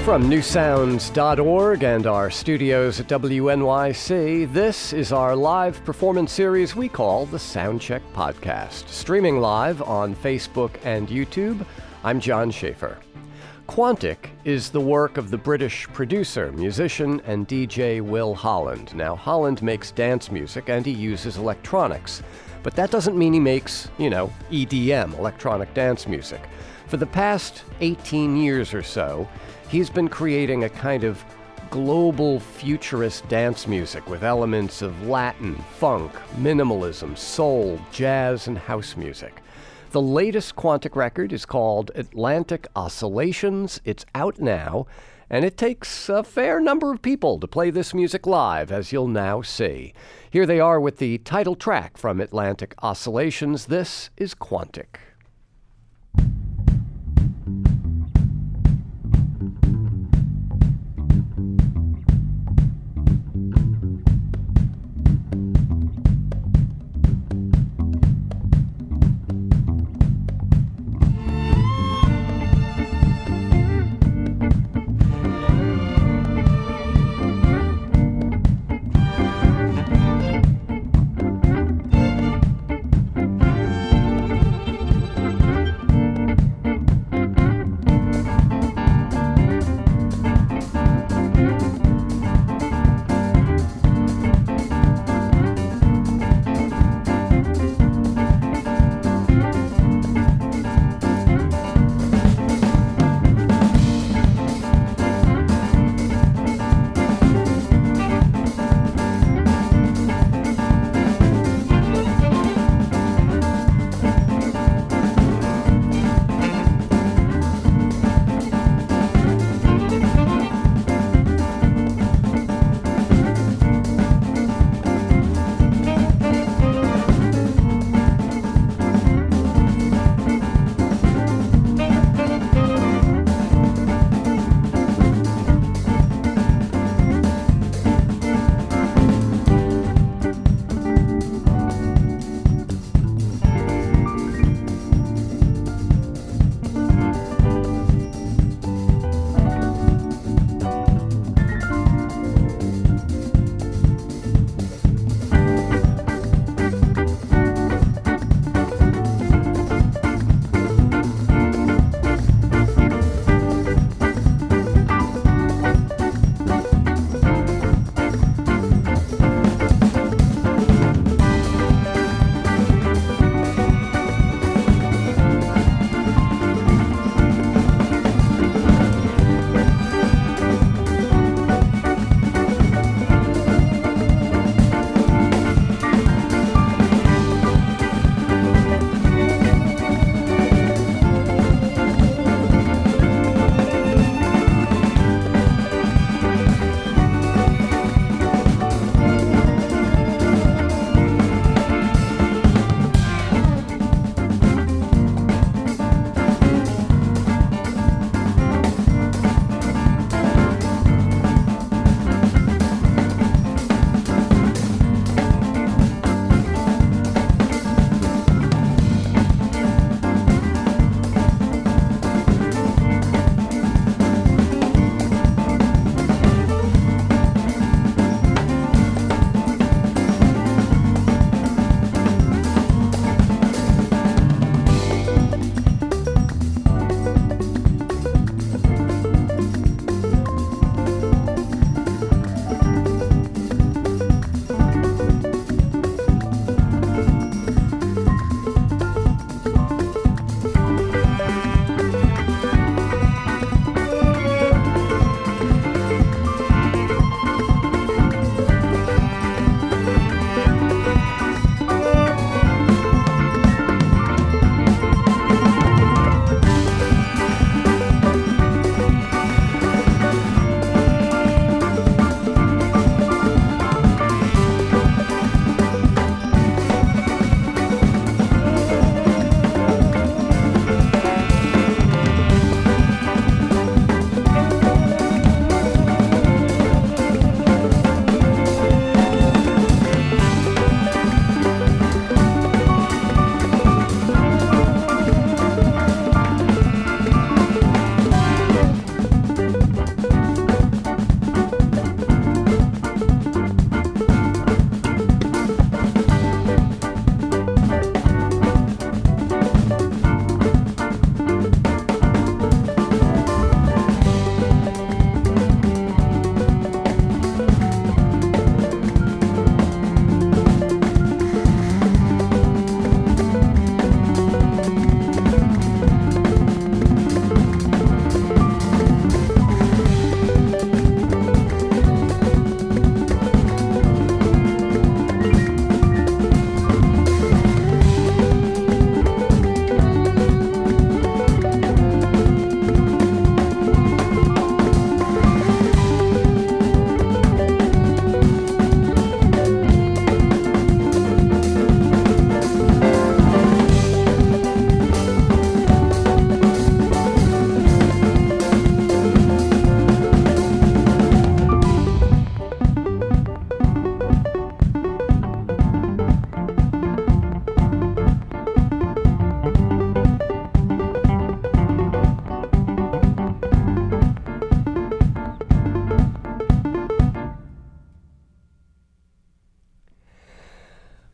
From newsounds.org and our studios at WNYC, this is our live performance series we call the Soundcheck Podcast. Streaming live on Facebook and YouTube, I'm John Schaefer. Quantic is the work of the British producer, musician, and DJ Will Holland. Now, Holland makes dance music and he uses electronics, but that doesn't mean he makes, EDM, electronic dance music. For the past 18 years or so, he's been creating a kind of global futurist dance music with elements of Latin, funk, minimalism, soul, jazz, and house music. The latest Quantic record is called Atlantic Oscillations. It's out now, and it takes a fair number of people to play this music live, as you'll now see. Here they are with the title track from Atlantic Oscillations. This is Quantic.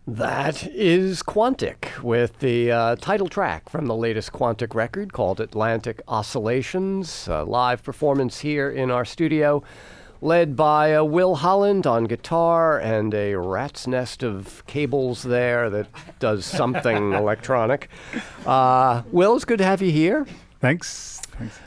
That is Quantic with the title track from the latest Quantic record called Atlantic Oscillations. A live performance here in our studio, led by Will Holland on guitar and a rat's nest of cables there that does something electronic. Will, it's good to have you here. Thanks.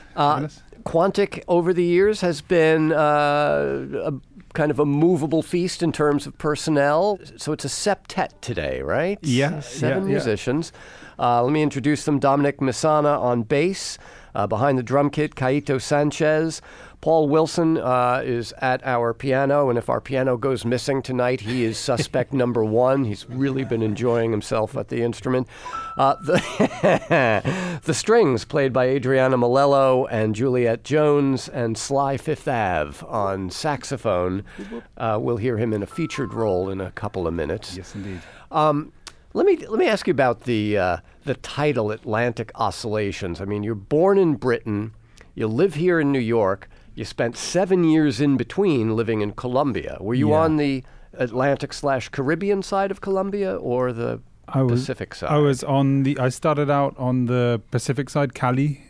Quantic over the years has been a kind of a movable feast in terms of personnel. So it's a septet today, right? Yeah. Seven musicians. Let me introduce them. Dominic Misana on bass. Behind the drum kit, Kaito Sanchez. Paul Wilson is at our piano, and if our piano goes missing tonight, he is suspect number one. He's really been enjoying himself at the instrument. The strings played by Adriana Malello and Juliet Jones, and Sly Fifth Ave on saxophone. We'll hear him in a featured role in a couple of minutes. Yes, indeed. Let me ask you about the title Atlantic Oscillations. I mean, you're born in Britain, you live here in New York. You spent 7 years in between living in Colombia. Were you on the Atlantic/Caribbean side of Colombia or the Pacific side? I started out on the Pacific side, Cali.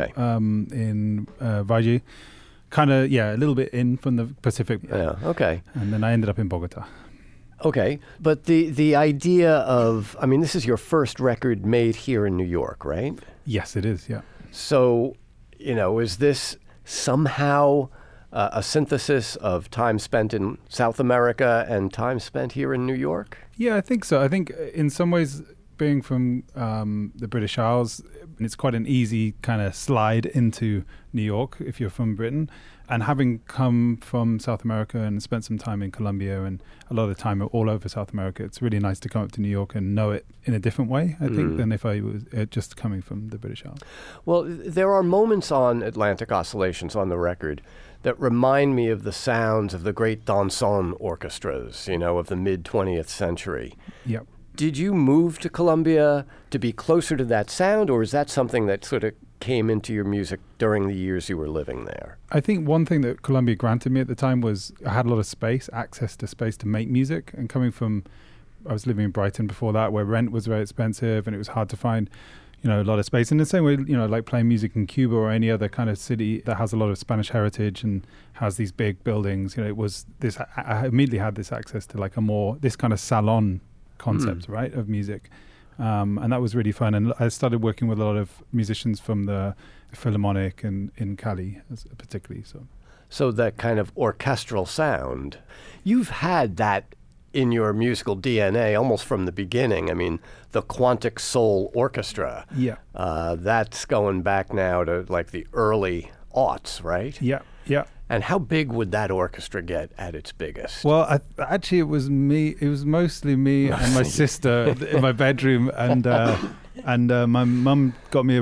In Valle. Kind of, a little bit in from the Pacific. Yeah, okay. And then I ended up in Bogota. Okay, but the idea of, I mean, this is your first record made here in New York, right? Yes, it is, yeah. So, is this somehow a synthesis of time spent in South America and time spent here in New York? Yeah, I think so. I think in some ways, being from the British Isles, it's quite an easy kind of slide into New York if you're from Britain. And having come from South America and spent some time in Colombia and a lot of the time all over South America, it's really nice to come up to New York and know it in a different way, I think, than if I was just coming from the British Isles. Well, there are moments on Atlantic Oscillations on the record that remind me of the sounds of the great dansson orchestras, of the mid-20th century. Yep. Did you move to Colombia to be closer to that sound, or is that something that sort of came into your music during the years you were living there? I think one thing that Colombia granted me at the time was I had a lot of space, access to space to make music. And coming from, I was living in Brighton before that, where rent was very expensive and it was hard to find, a lot of space. In the same way, like playing music in Cuba or any other kind of city that has a lot of Spanish heritage and has these big buildings, it was this, I immediately had this access to this kind of salon concept, right, of music. And that was really fun. And I started working with a lot of musicians from the Philharmonic and in Cali, particularly. So that kind of orchestral sound, you've had that in your musical DNA almost from the beginning. I mean, the Quantic Soul Orchestra. Yeah. That's going back now to like the early aughts, right? Yeah, yeah. And how big would that orchestra get at its biggest? Well, actually, it was me. It was mostly me and my sister in my bedroom, and my mum got me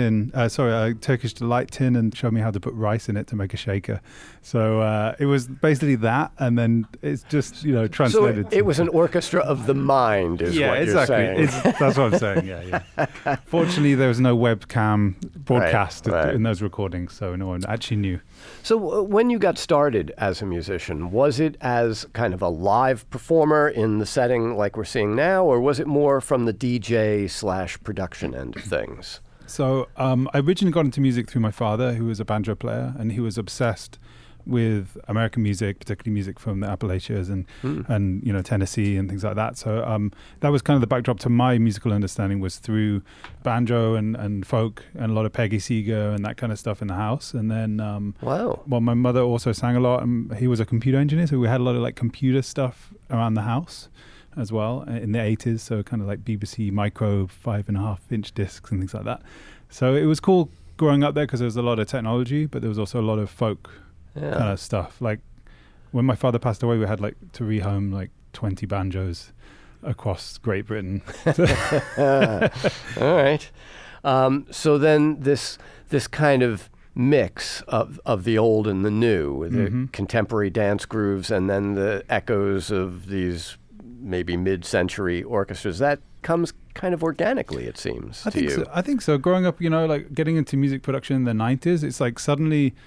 a Turkish Delight tin, and showed me how to put rice in it to make a shaker. So it was basically that, and then it's just translated. So it was an orchestra of the mind, is what you're saying. That's what I'm saying. Yeah. Fortunately, there was no webcam broadcast in those recordings, so no one actually knew. So when you got started as a musician, was it as kind of a live performer in the setting like we're seeing now, or was it more from the DJ/production end of things? So I originally got into music through my father, who was a banjo player, and he was obsessed with American music, particularly music from the Appalachians and Tennessee and things like that. So that was kind of the backdrop to my musical understanding, was through banjo and folk and a lot of Peggy Seeger and that kind of stuff in the house. And then well, my mother also sang a lot, and he was a computer engineer, so we had a lot of like computer stuff around the house as well in the 80s, so kind of like BBC Micro 5.5-inch discs and things like that. So it was cool growing up there because there was a lot of technology, but there was also a lot of folk kind of stuff. Like when my father passed away, we had to rehome like 20 banjos across Great Britain. All right. So then this kind of mix of the old and the new, the contemporary dance grooves, and then the echoes of these maybe mid-century orchestras, that comes kind of organically, it seems, to you. I think so. Growing up, like getting into music production in the 90s, it's like suddenly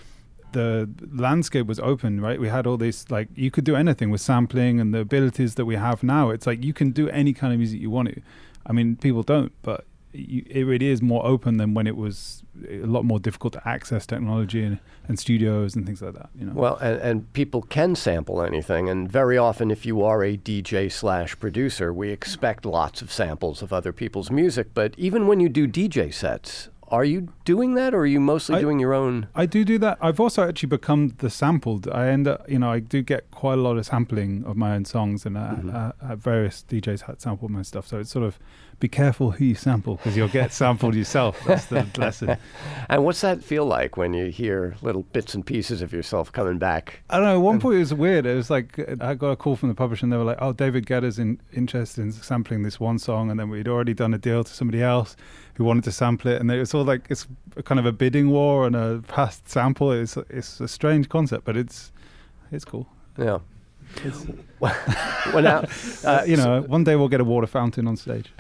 the landscape was open, right? We had all this, like, you could do anything with sampling and the abilities that we have now. It's like you can do any kind of music you want to. I mean, people don't, but it really is more open than when it was a lot more difficult to access technology and studios and things like that, you know. Well, and people can sample anything, and very often if you are a DJ/producer, we expect lots of samples of other people's music, but even when you do DJ sets, are you doing that, or are you mostly doing your own? I do that. I've also actually become the sampled. I end up, I do get quite a lot of sampling of my own songs, and various DJs had sampled my stuff. So it's sort of, be careful who you sample, because you'll get sampled yourself. That's the lesson. And what's that feel like when you hear little bits and pieces of yourself coming back? I don't know. At one point it was weird. It was like, I got a call from the publisher and they were like, oh, David Guetta's interested in sampling this one song. And then we'd already done a deal to somebody else who wanted to sample it. And it was all like, it's kind of a bidding war on a past sample. It's a strange concept, but it's cool. Yeah. Well, now, one day we'll get a water fountain on stage.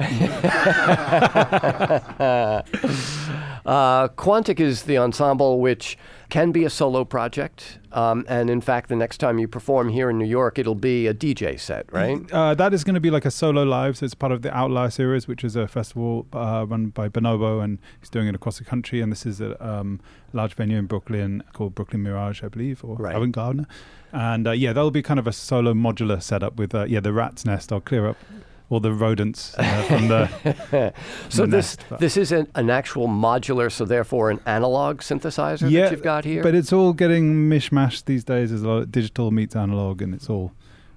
Quantic is the ensemble which can be a solo project. And in fact, the next time you perform here in New York, it'll be a DJ set, right? That is going to be like a solo live. So it's part of the Outlier series, which is a festival run by Bonobo, and he's doing it across the country. And this is a large venue in Brooklyn called Brooklyn Mirage, I believe, or Avant Gardner. And that'll be kind of a solo modular setup with the rat's nest. I'll clear up all the rodents from the So this is an actual modular, so therefore an analog synthesizer that you've got here? But it's all getting mishmashed these days. There's a lot of digital meets analog, and it's all,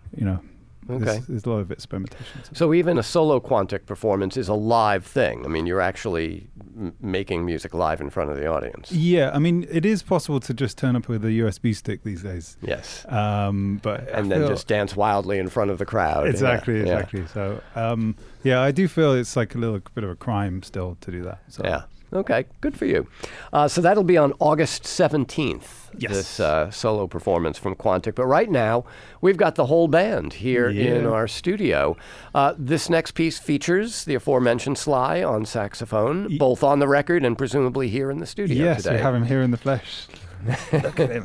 Okay. There's a lot of experimentation. So even a solo Quantic performance is a live thing. I mean, you're actually making music live in front of the audience. Yeah, I mean, it is possible to just turn up with a USB stick these days. Yes. But then just dance wildly in front of the crowd. Exactly. So, I do feel it's like a little bit of a crime still to do that. So. Yeah. Okay, good for you. So that'll be on August 17th, this solo performance from Quantic. But right now, we've got the whole band here in our studio. This next piece features the aforementioned Sly on saxophone, both on the record and presumably here in the studio today. Yes, we have him here in the flesh. Look at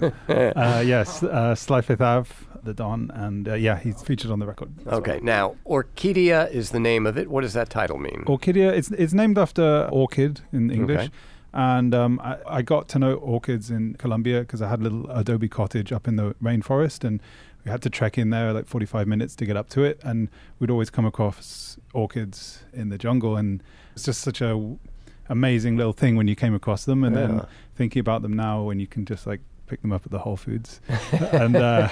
him. Sly Fifth Ave, the Don, and he's featured on the record. Okay, now Orquídea is the name of it. What does that title mean? Orquídea, it's named after orchid in English. Okay. And I got to know orchids in Colombia because I had a little adobe cottage up in the rainforest, and we had to trek in there like 45 minutes to get up to it, and we'd always come across orchids in the jungle, and it's just such a amazing little thing when you came across them, and then thinking about them now when you can just like pick them up at the Whole Foods. And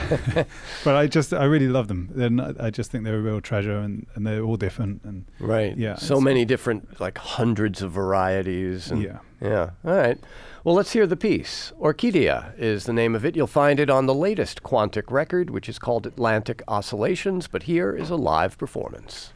but I really love them. And I just think they're a real treasure, and they're all different. And so many different, like hundreds of varieties. And all right. Well, let's hear the piece. Orquídea is the name of it. You'll find it on the latest Quantic record, which is called Atlantic Oscillations, but here is a live performance.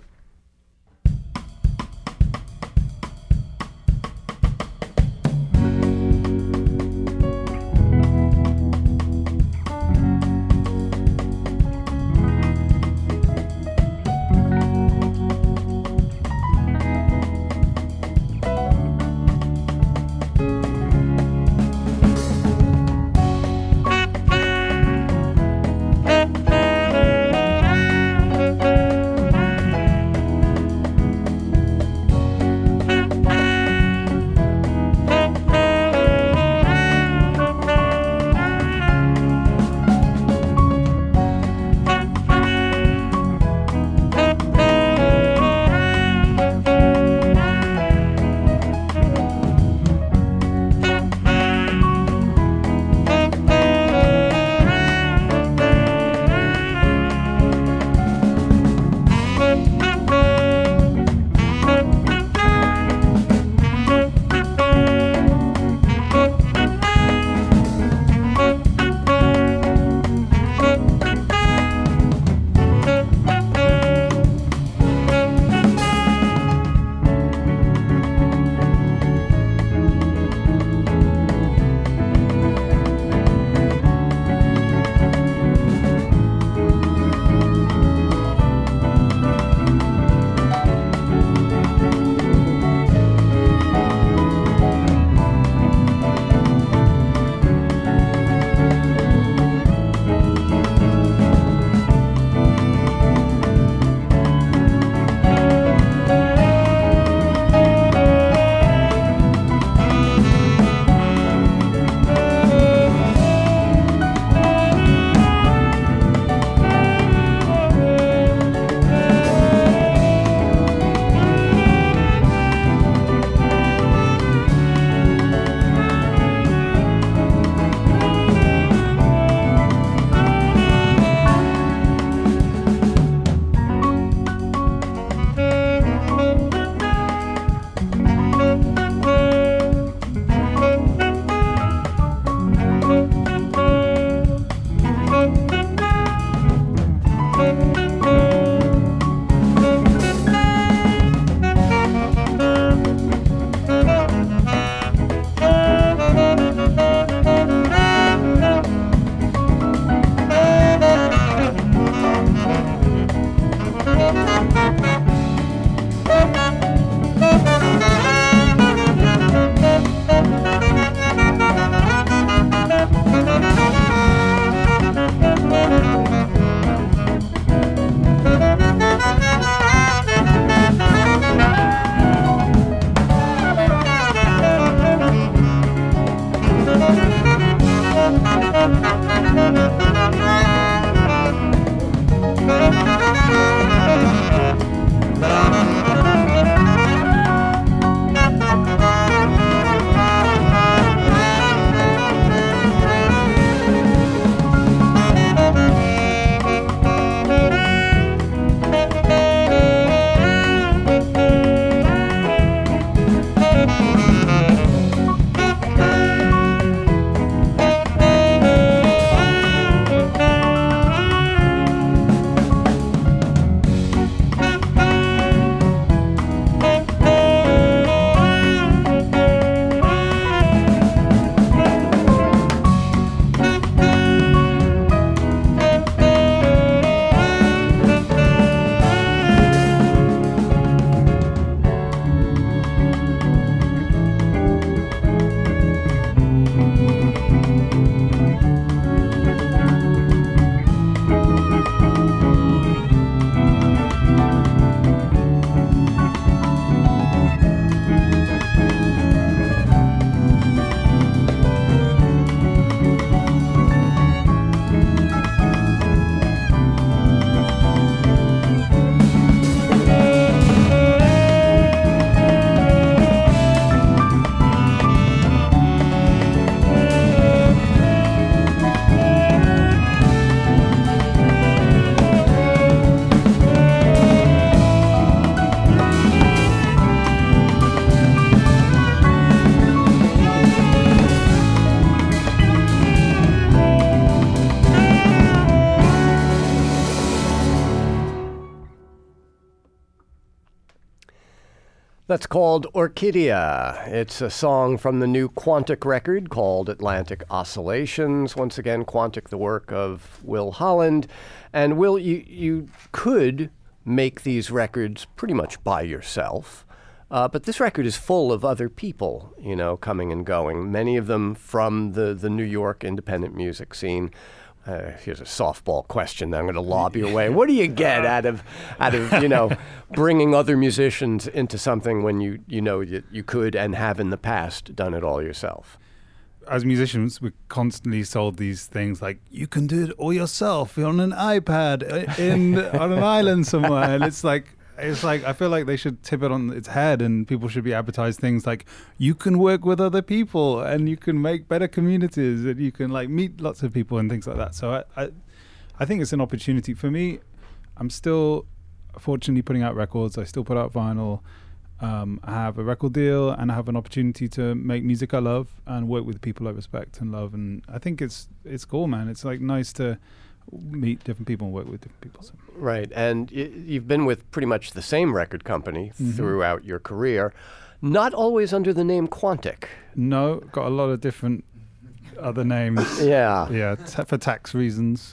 That's called Orquídea. It's a song from the new Quantic record called Atlantic Oscillations. Once again, Quantic, the work of Will Holland. And Will, you could make these records pretty much by yourself. But this record is full of other people, coming and going, many of them from the New York independent music scene. Here's a softball question that I'm going to lob your way. What do you get out of bringing other musicians into something when you could and have in the past done it all yourself? As musicians, we're constantly sold these things like, you can do it all yourself on an iPad on an island somewhere. And it's like, I feel like they should tip it on its head, and people should be advertised things like, you can work with other people and you can make better communities and you can meet lots of people and things like that. So I think it's an opportunity for me. I'm still fortunately putting out records. I still put out vinyl. I have a record deal and I have an opportunity to make music I love and work with people I respect and love. And I think it's cool, man. It's nice to meet different people and work with different people. So. Right, and you've been with pretty much the same record company throughout your career, not always under the name Quantic. No, got a lot of different other names. Yeah. For tax reasons.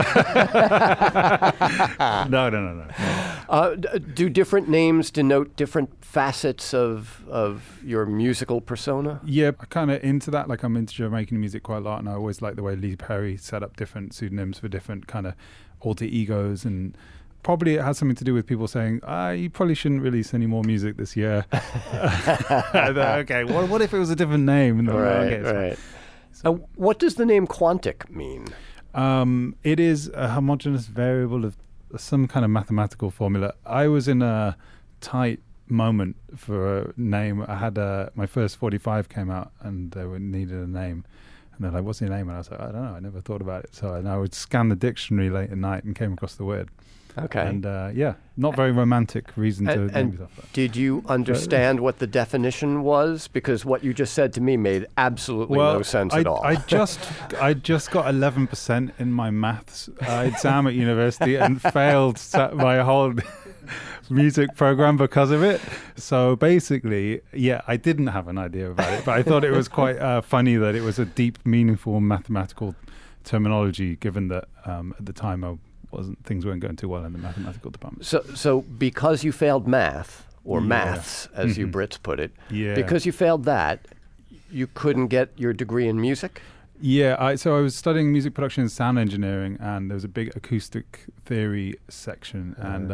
No. Do different names denote different facets of your musical persona? Yeah, I'm kind of into that. I'm into Jamaican music quite a lot, and I always like the way Lee Perry set up different pseudonyms for different kind of alter egos, and probably it has something to do with people saying, you probably shouldn't release any more music this year. Okay, what if it was a different name? Right. So, what does the name Quantic mean? It is a homogeneous variable of some kind of mathematical formula. I was in a tight moment for a name. I had my first 45 came out and they needed a name. And they're like, what's your name? And I was like, I don't know. I never thought about it. So I would scan the dictionary late at night and came across the word. Okay. And not very romantic reason to name yourself that. Did you understand what the definition was? Because what you just said to me made absolutely no sense at all. I just got 11% in my maths exam at university and failed my whole music program because of it. So basically, I didn't have an idea about it, but I thought it was quite funny that it was a deep, meaningful mathematical terminology, given that at the time things weren't going too well in the mathematical department. So because you failed math, or maths, as you Brits put it, because you failed that, you couldn't get your degree in music? Yeah, so I was studying music production and sound engineering, and there was a big acoustic theory section, and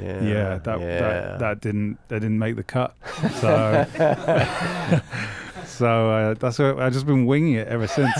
that didn't make the cut. So so that's what I've just been winging it ever since.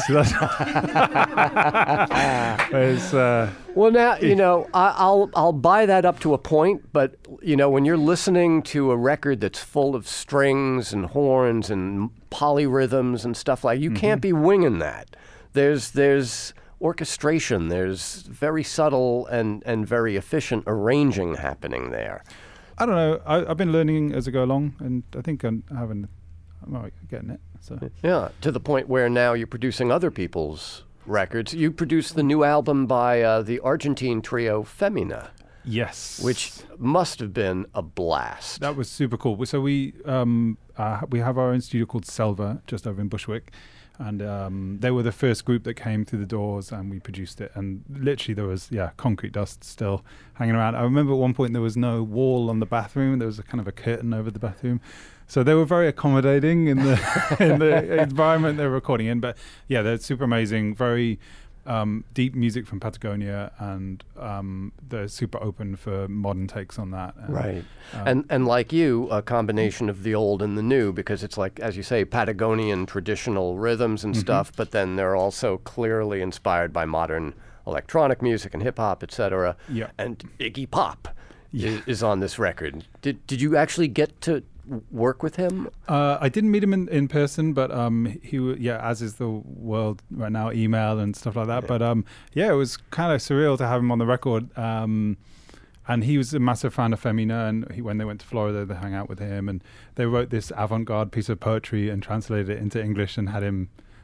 Well, now I'll buy that up to a point, but when you're listening to a record that's full of strings and horns and polyrhythms and stuff you can't be winging that. There's orchestration. There's very subtle and very efficient arranging happening there. I don't know. I've been learning as I go along, and I think I'm getting it. So. Yeah, to the point where now you're producing other people's records. You produced the new album by the Argentine trio Femina. Yes. Which must have been a blast. That was super cool. So we have our own studio called Selva, just over in Bushwick. And they were the first group that came through the doors, and we produced it. And literally there was, concrete dust still hanging around. I remember at one point there was no wall on the bathroom. There was a kind of a curtain over the bathroom. So they were very accommodating in the environment they were recording in. But they're super amazing, very deep music from Patagonia, and they're super open for modern takes on that. Right. And like you, a combination of the old and the new, because it's as you say, Patagonian traditional rhythms and stuff, but then they're also clearly inspired by modern electronic music and hip-hop, etc. Yeah. And Iggy Pop is on this record. Did you actually get to work with him? I didn't meet him in person, but he as is the world right now, email and stuff like that. But it was kind of surreal to have him on the record. And he was a massive fan of Femina, and when they went to Florida, they hung out with him, and they wrote this avant-garde piece of poetry and translated it into English and had him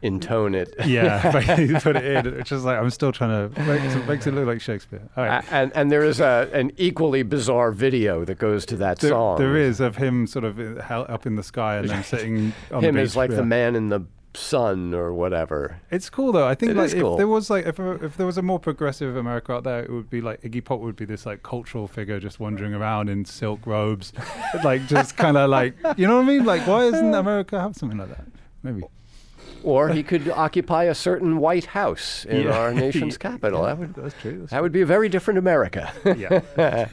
intone it. Yeah, you put it in. It's just like I'm still trying to makes it look like Shakespeare. All right. And there is an equally bizarre video that goes to that song. There is, of him sort of up in the sky and then sitting on the beach. Him is like the man in the sun or whatever. It's cool though. I think It like is if cool. there was like if there was a more progressive America out there, it would be like Iggy Pop would be this like cultural figure just wandering around in silk robes, like just kind of like, you know what I mean? Like, why doesn't America have something like that? Maybe. Or he could occupy a certain White House in our nation's capital. That's true. That would be a very different America. Yeah.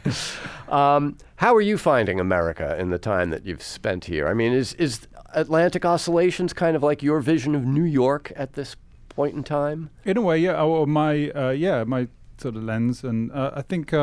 How are you finding America in the time that you've spent here? I mean, is Atlantic Oscillations kind of like your vision of New York at this point in time? In a way, yeah. Or my sort of lens, and I think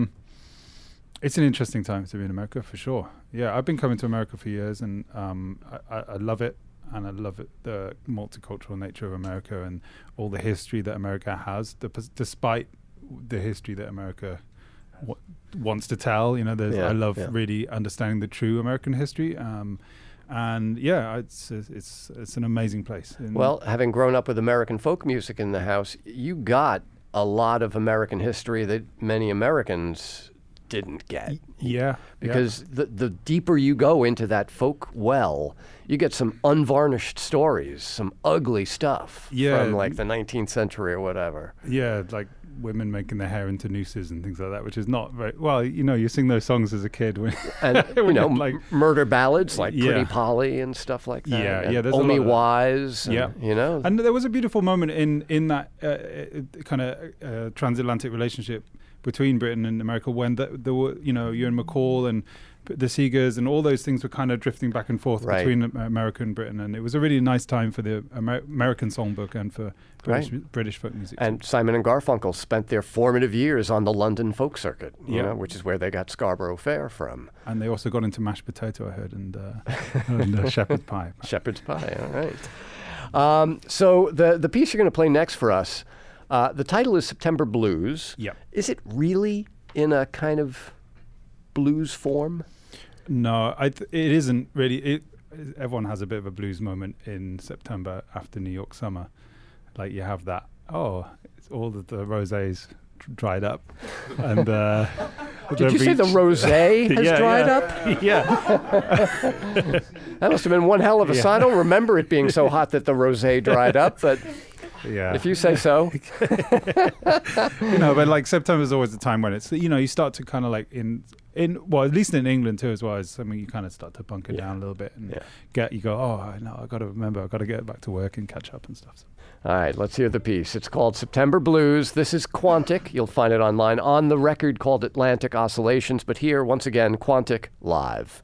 it's an interesting time to be in America for sure. Yeah, I've been coming to America for years, and I love it. And I love it, the multicultural nature of America and all the history that America has, despite the history that America wants to tell. You know, I love really understanding the true American history. And yeah, it's an amazing place. Well, having grown up with American folk music in the house, you got a lot of American history that many Americans didn't get. Yeah. Because the deeper you go into that folk well, you get some unvarnished stories, some ugly stuff from like the 19th century or whatever. Yeah, like women making their hair into nooses and things like that, which is not very well. You know, you sing those songs as a kid, and when like murder ballads like Pretty Polly and stuff like that. Yeah, there's Omi a lot of Wise. Yeah, you know, and there was a beautiful moment in that kind of transatlantic relationship between Britain and America when there were, you know, Ewan McCall and the Seegers and all those things were kind of drifting back and forth between America and Britain, and it was a really nice time for the American songbook and for British folk music. And Simon and Garfunkel spent their formative years on the London folk circuit, you know, which is where they got Scarborough Fair from. And they also got into mashed potato, I heard, and shepherd's pie. Shepherd's pie, all right. So the piece you're going to play next for us, the title is September Blues. Yep. Is it really in a kind of blues form? No, it isn't really. Everyone has a bit of a blues moment in September after New York summer. Like you have that, it's all the rosés dried up. And did you say the rosé has dried up? Yeah. That must have been one hell of a sign. I don't remember it being so hot that the rosé dried up, but if you say so. You know, but like September is always the time when it's, you know, you start to kind of like well, at least in England too, as well as something you kind of start to bunker down a little bit and you go, no, I got to get back to work and catch up and stuff. So. All right, let's hear the piece. It's called September Blues. This is Quantic. You'll find it online on the record called Atlantic Oscillations, but here, once again, Quantic live.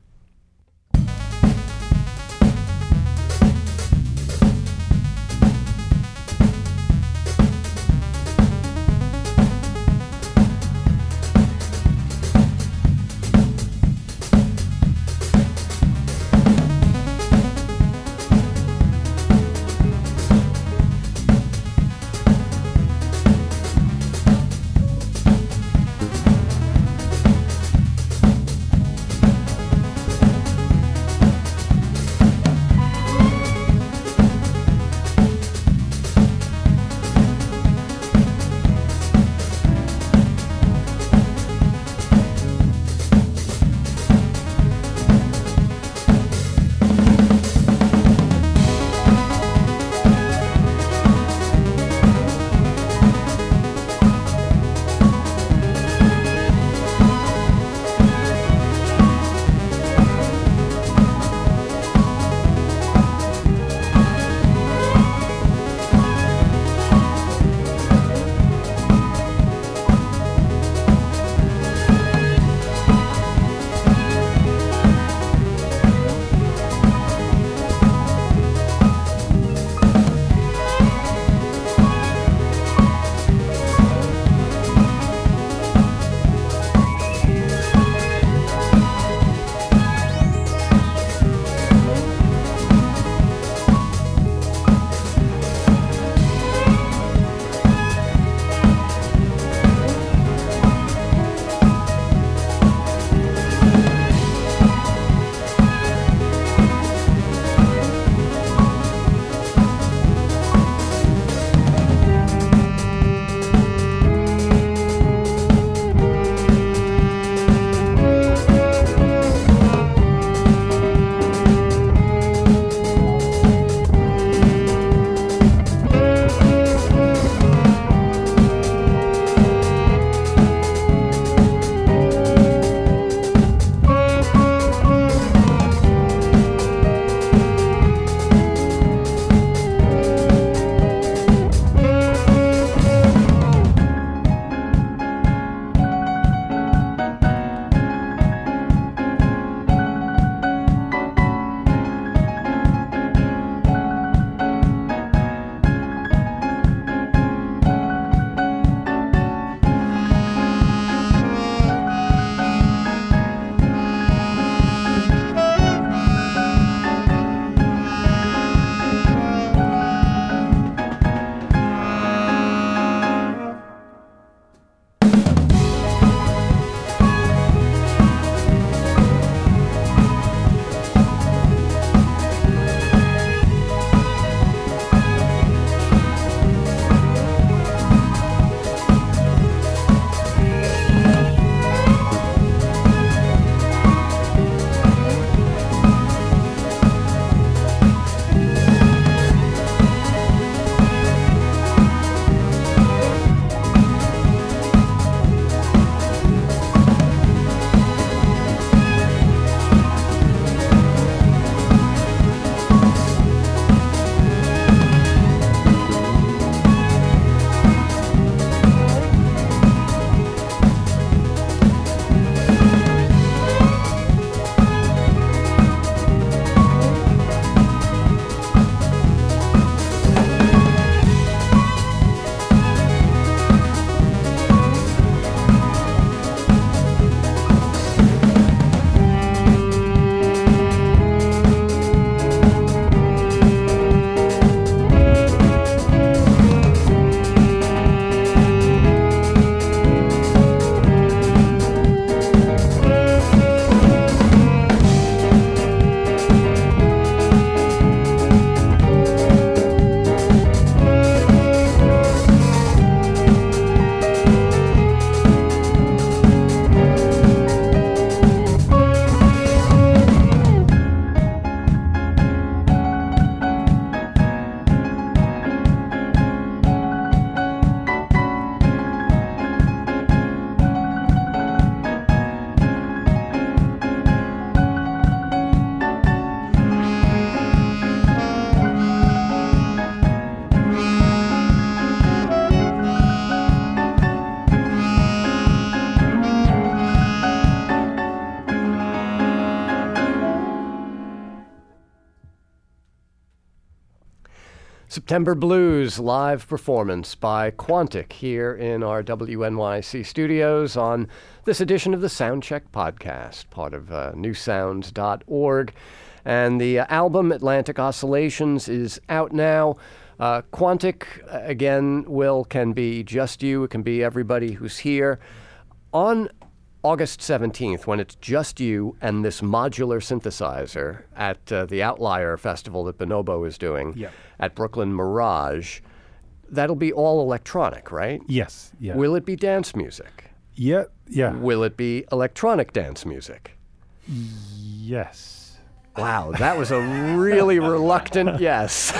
September Blues live performance by Quantic here in our WNYC studios on this edition of the Soundcheck podcast, part of newsounds.org. And the album Atlantic Oscillations is out now. Quantic, again, can be just you. It can be everybody who's here. On August 17th, when it's just you and this modular synthesizer at the Outlier Festival that Bonobo is doing at Brooklyn Mirage, that'll be all electronic, right? Yes. Yeah. Will it be dance music? Yeah. Will it be electronic dance music? Yes. Wow, that was a really reluctant yes.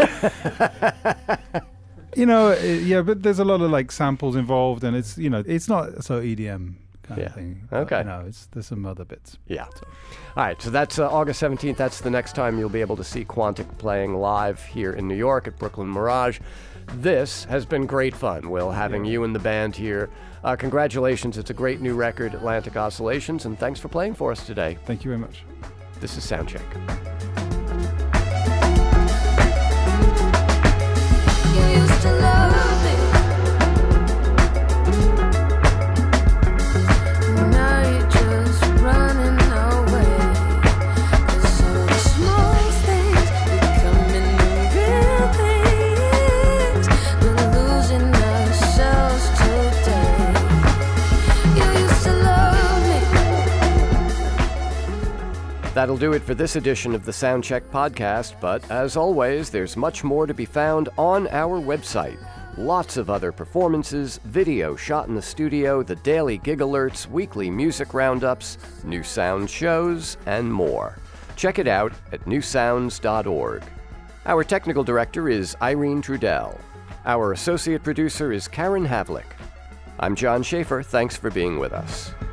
But there's a lot of like samples involved, and it's not so EDM kind of thing. Okay. There's some other bits. Yeah. All right, so that's August 17th. That's the next time you'll be able to see Quantic playing live here in New York at Brooklyn Mirage. This has been great fun, Will, having you and the band here. Congratulations. It's a great new record, Atlantic Oscillations, and thanks for playing for us today. Thank you very much. This is Soundcheck. You used to love me. Now you're just running away. 'Cause all the small things becoming the real things. We're losing ourselves today. You used to love me. That'll do it for this edition of the Soundcheck podcast, but as always, there's much more to be found on our website. Lots of other performances, video shot in the studio, the daily gig alerts, weekly music roundups, new sound shows, and more. Check it out at newsounds.org. Our technical director is Irene Trudell. Our associate producer is Karen Havlick. I'm John Schaefer. Thanks for being with us.